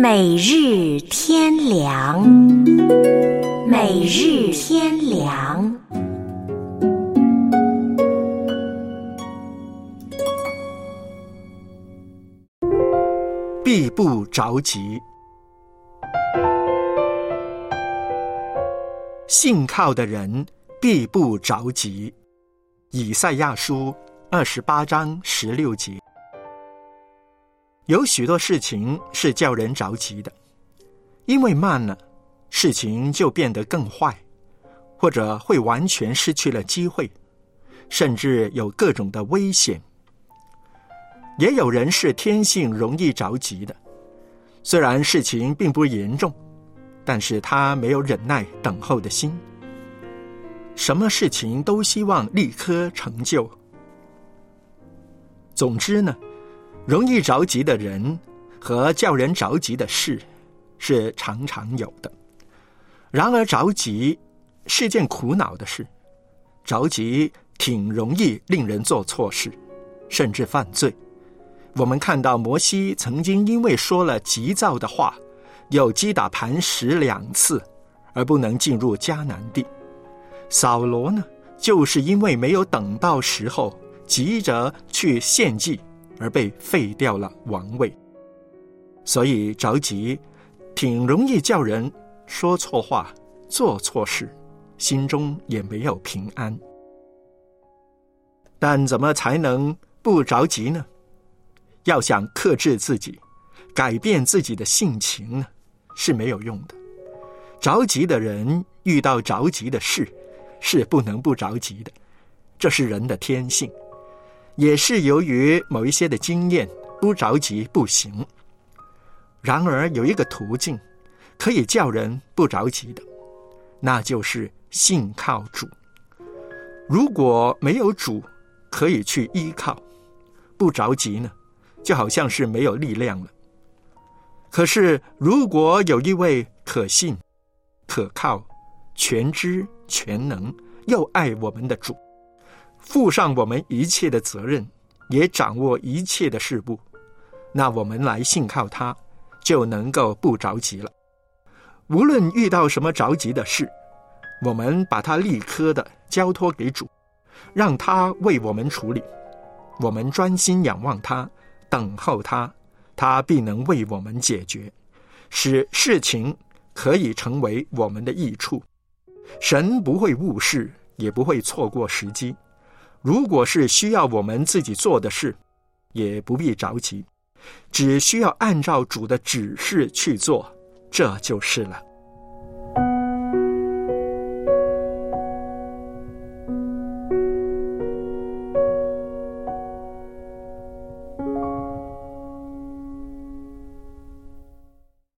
每日天良，每日天良。 必不着急。信靠的人必不着急。以赛亚书28章16节。有许多事情是叫人着急的，因为慢了，事情就变得更坏，或者会完全失去了机会，甚至有各种的危险。也有人是天性容易着急的，虽然事情并不严重，但是他没有忍耐等候的心，什么事情都希望立刻成就。总之呢，容易着急的人和叫人着急的事是常常有的。然而着急是件苦恼的事，着急挺容易令人做错事，甚至犯罪。我们看到摩西曾经因为说了急躁的话，又击打磐石2次，而不能进入迦南地。扫罗呢，就是因为没有等到时候，急着去献祭，而被废掉了王位。所以着急挺容易叫人说错话，做错事，心中也没有平安。但怎么才能不着急呢？要想克制自己，改变自己的性情呢，是没有用的。着急的人遇到着急的事，是不能不着急的，这是人的天性，也是由于某一些的经验，不着急不行。然而有一个途径可以叫人不着急的，那就是信靠主。如果没有主可以去依靠，不着急呢，就好像是没有力量了。可是如果有一位可信、可靠、全知全能又爱我们的主，负上我们一切的责任，也掌握一切的事物，那我们来信靠他，就能够不着急了。无论遇到什么着急的事，我们把它立刻的交托给主，让他为我们处理。我们专心仰望他，等候他，他必能为我们解决，使事情可以成为我们的益处。神不会误事，也不会错过时机。如果是需要我们自己做的事，也不必着急，只需要按照主的指示去做，这就是了。